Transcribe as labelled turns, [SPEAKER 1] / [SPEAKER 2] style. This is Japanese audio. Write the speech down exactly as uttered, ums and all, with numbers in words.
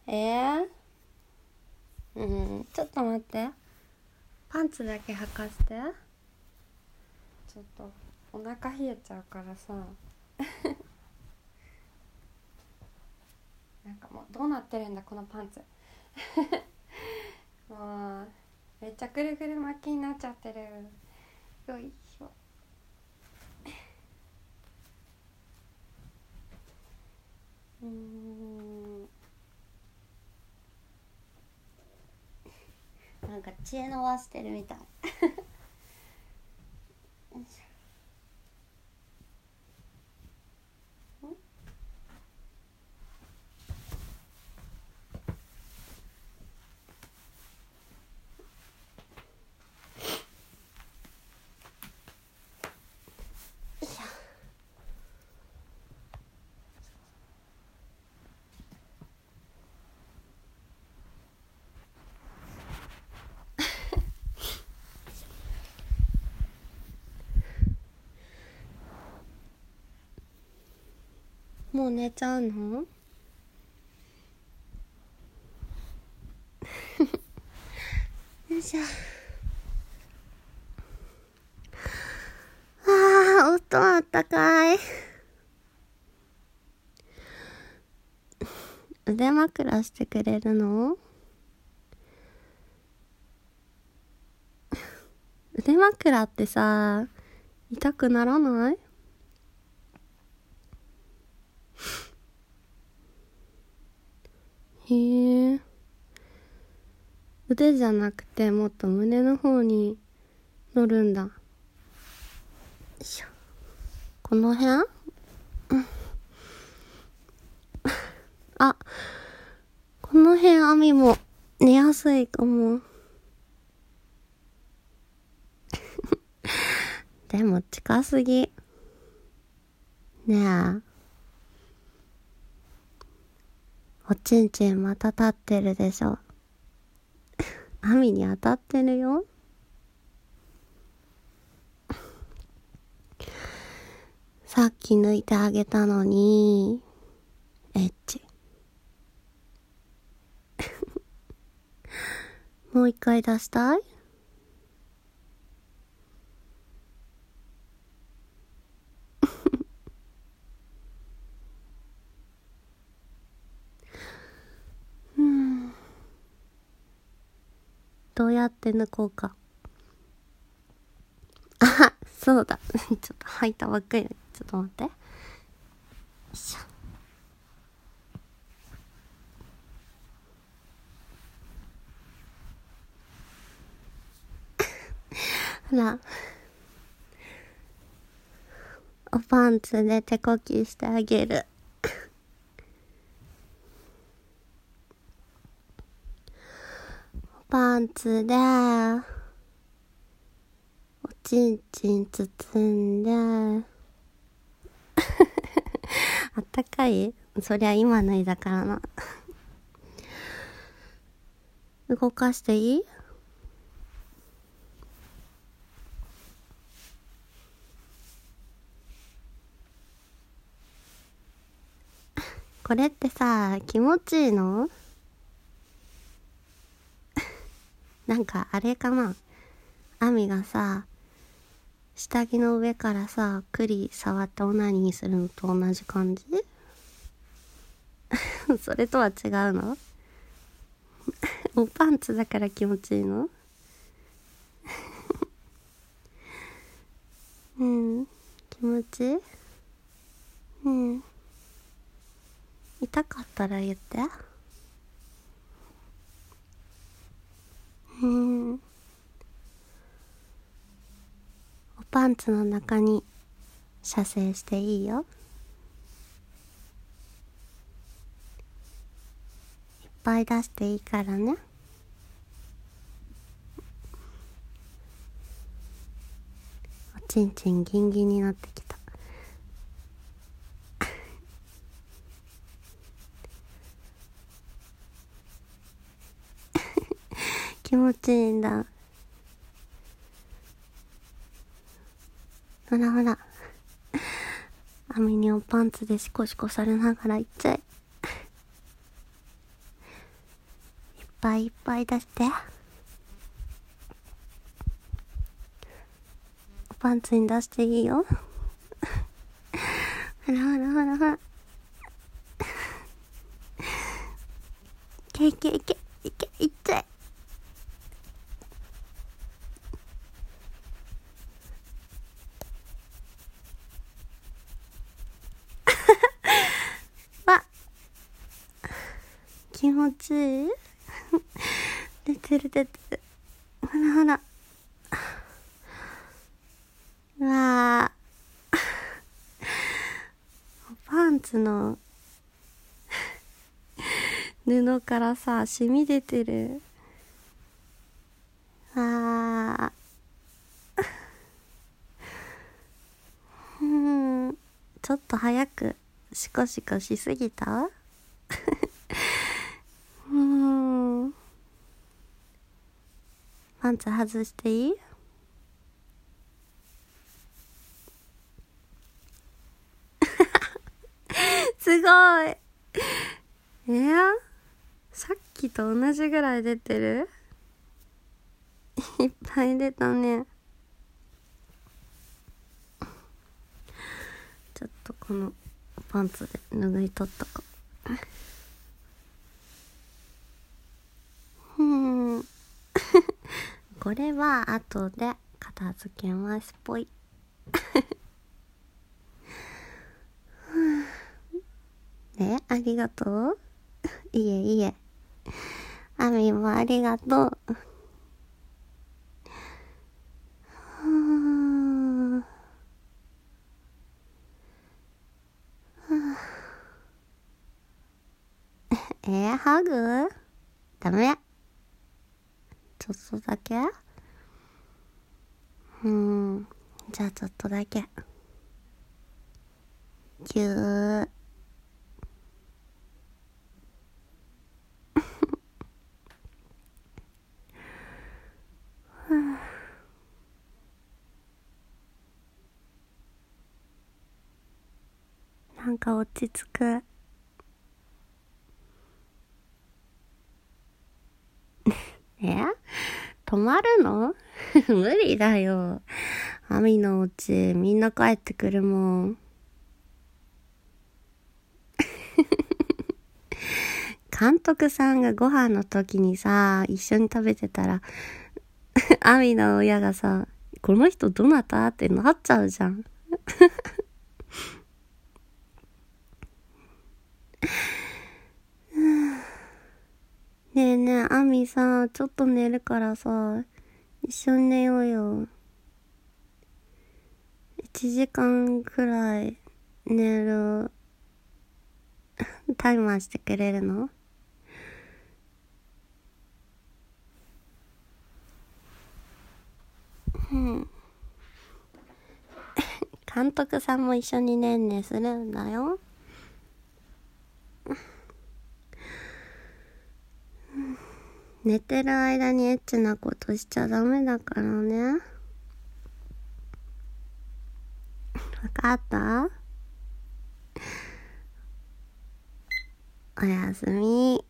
[SPEAKER 1] えー、うん、ちょっと待って。パンツだけ履かせて。ちょっとお腹冷えちゃうからさなんかもうどうなってるんだこのパンツもうめっちゃくるくる巻きになっちゃってる。よいしょ。うーん、なんか知恵の輪してるみたいよいしょ。んもう寝ちゃうの？よいしょ。あー、お布団あったかい。腕枕してくれるの？腕枕ってさ、痛くならない？へえ。腕じゃなくてもっと胸の方に乗るんだ。よいしょ。この辺？うん、あ、この辺網も寝やすいかも。でも近すぎ。ねえ。おちんちんまた立ってるでしょ。網に当たってるよ。さっき抜いてあげたのに、エッチ。もう一回出したい？うん。どうやって抜こうか。あ、そうだ。ちょっと履いたばっかり。ちょっと待って。よいしょ。ほら。おパンツで手こきしてあげる。おパンツで、おちんちん包んで、あったかい？そりゃ今脱いだからな。動かしていい？これってさ、気持ちいいの？なんかあれかな？アミがさ、下着の上からさ、栗触ってオナニーするのと同じ感じ？それとは違うの？おパンツだから気持ちいいの？うん、気持ちいい？うん。痛かったら言って。うん。おパンツの中に射精していいよ。いっぱい出していいからね。おちんちんギンギンになってきた。気持ちいいんだ。ほらほら。網におパンツでシコシコされながらいっちゃえ。 ぱいいっぱい出して。パンツに出していいよ。ほらほらほらほら。いけいけいけいけいっちゃえ。わ、気持ちいい。出てる出てる。ほらほら。うわー。パンツの布からさ、染み出てる。あー。うん。ちょっと早くシコシコしすぎた？うん。パンツ外していい？すごい。えー、さっきと同じぐらい出てる？いっぱい出たね。ちょっとこのパンツで拭い取っとこう。うん。これは後で片付けますぽい。ね、ありがとう。いえいえ。あみもありがとう。うーん。えー、ハグ？ダメ。ちょっとだけ？うん。じゃあちょっとだけ。ぎゅー。なんか落ち着く。え？泊まるの？無理だよ。アミのお家みんな帰ってくるもん。監督さんがご飯の時にさ、一緒に食べてたら、アミの親がさ、この人どなた？ってなっちゃうじゃん。ねえねえ、アミさ、ちょっと寝るからさ、一緒に寝ようよ。いちじかんくらい寝るタイマーしてくれるの？うん。監督さんも一緒にねんねするんだよ。寝てる間にエッチなことしちゃダメだからね。わかった？おやすみ。